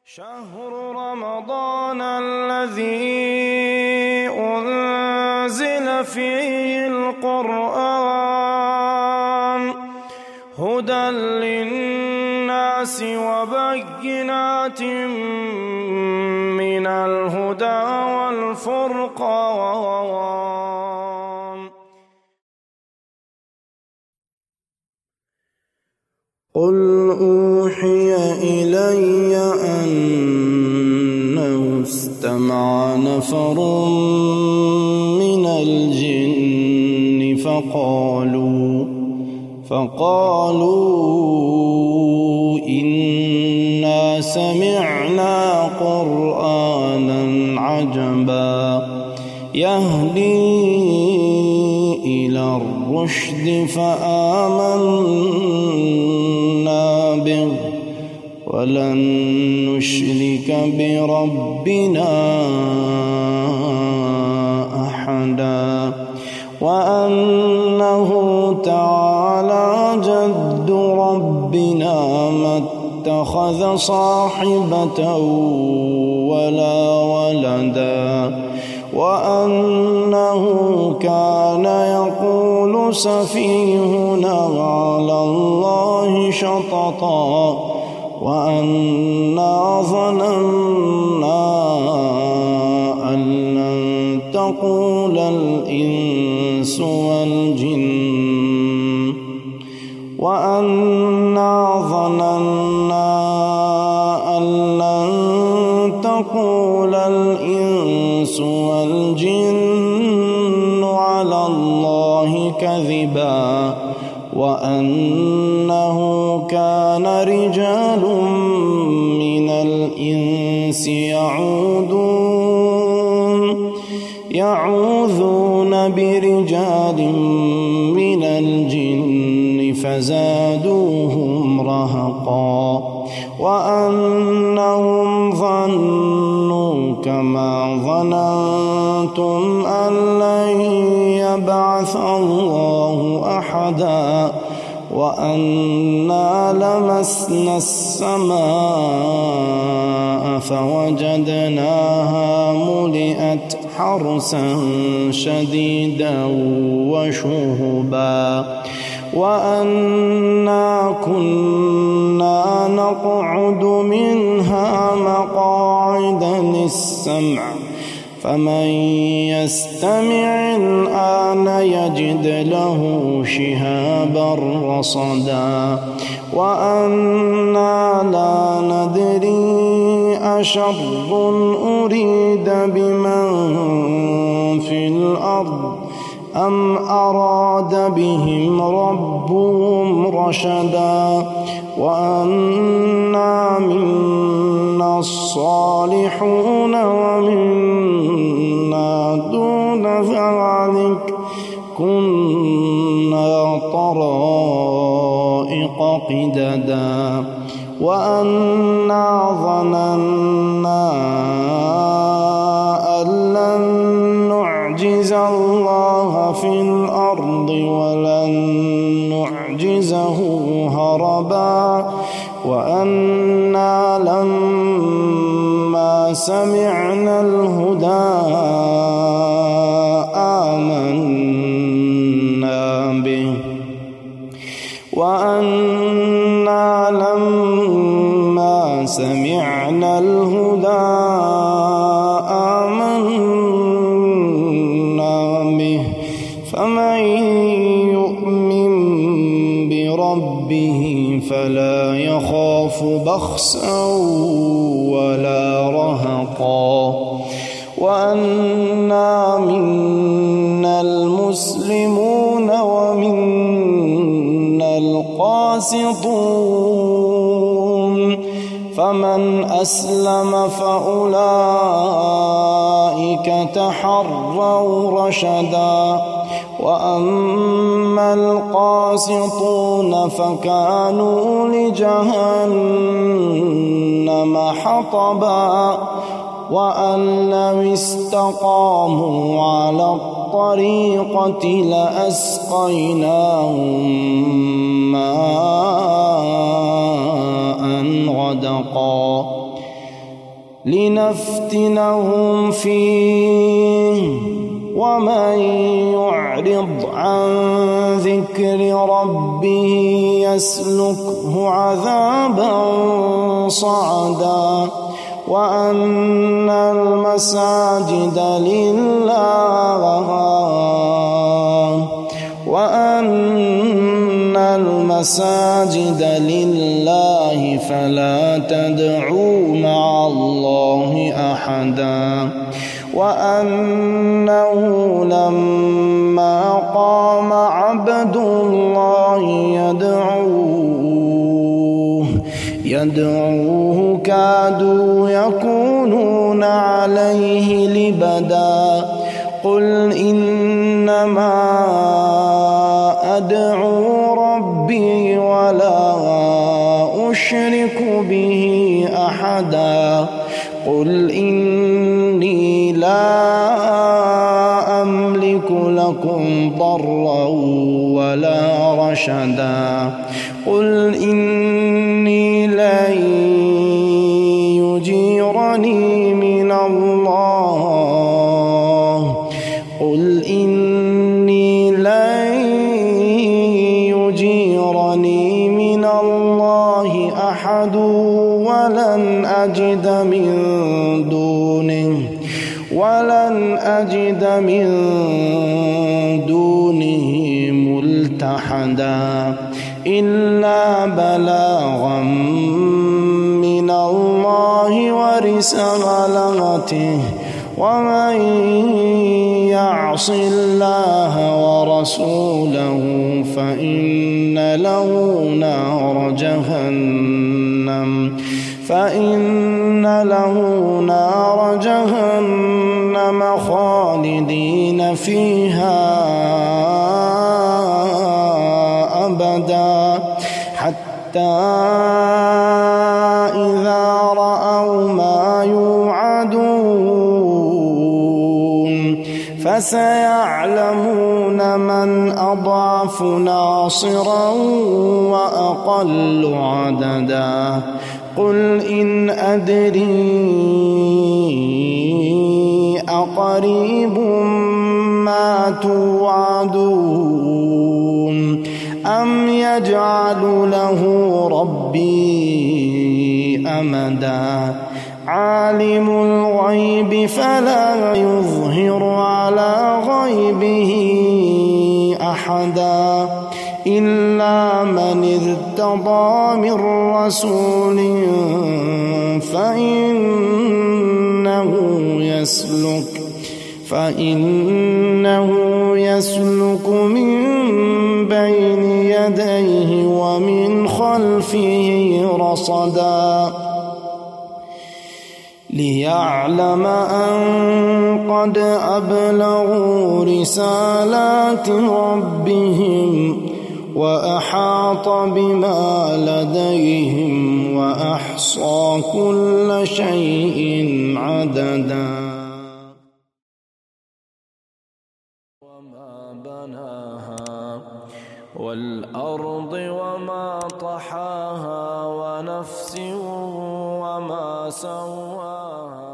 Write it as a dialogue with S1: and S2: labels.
S1: شهر رمضان الذي أنزل فيه القرآن هدى للناس وبينات من الهدى والفرقان. قل أوحي إلي أنه استمع نفر من الجن فقالوا إنا سمعنا قرآنا عجبا يهدي إلى الرشد فآمنا به ولن نشرك بربنا أحدا وأنه تعالى جد ربنا ما اتخذ صاحبة ولا ولدا وأنه كان يقول سفيهنا على الله شططا وأنا ظننا أن لن تقول الإنس والجن وأنا ظننا أن لن تقول الإنس والجن على الله كذبا وأنه كان رجال من الإنس يعوذون برجال من الجن فزادوهم رهقا وأنهم ظنوا كما ظننتم أن لن يبعث الله أحدا وأنا لمسنا السماء فوجدناها ملئت حرسا شديدا وشهبا وأنا كنا نقعد منها مقاعد للسمع فمن يستمع الآن يجد له شهابا رصدا وأنا لا ندري أشر أريد بمن في الأرض أم أراد بهم ربهم رشدا وأنا منا الصالحون ومنا دون ذلك كنا طرائق قددا وأنا ظننا أن لن نعجز الله في الأرض ولن نعجزه هربا وأنا لما سمعنا الهدى آمنا به وأنا لما سمعنا الهدى آمنا به فمن يؤمن بربه فلا يخاف بخسا ولا رهقا وأنا منا المسلمون ومنا القاسطون فمن أسلم فأولئك تحروا رشدا وأما القاسطون فكانوا لجهنم حطبا وأن لو استقاموا على الطريقة لأسقيناهم ماء غدقا لنفتنهم فيه ومن يعرض عن ذكر ربه يسلكه عذابا صعدا وأن المساجد لله فلا تدعوا مع الله أحدا وأنه لما قام عبد الله يدعوه كادوا يكونون عليه لبدا قل إنما أدعو ربي ولا أشرك به أحدا قل إني لا أملك لكم ضرا ولا رشدا قل إني لن يجيرني من الله أحد ولن أجد من دونه ملتحدا إلا بلاغا من الله ورسالته ومن يعص الله ورسوله فإن له نار جهنم خالدين فيها أبدا حتى إذا رأوا ما يوعدون فسيعلمون من أضعف ناصرا وأقل عددا قل إن أدري أقريب ما توعدون أم يجعل له ربي أمدا عالم الغيب فلا يظهر على غيبه أحدا إلا من ارتضى من رسول فإنه يسلك من بين يديه ومن خلفه رصدا ليعلم أن قد أبلغوا رسالات ربهم وأحاط بما لديهم وأحصى كل شيء عددا وما بناها والأرض وما طحاها ونفس وما سواها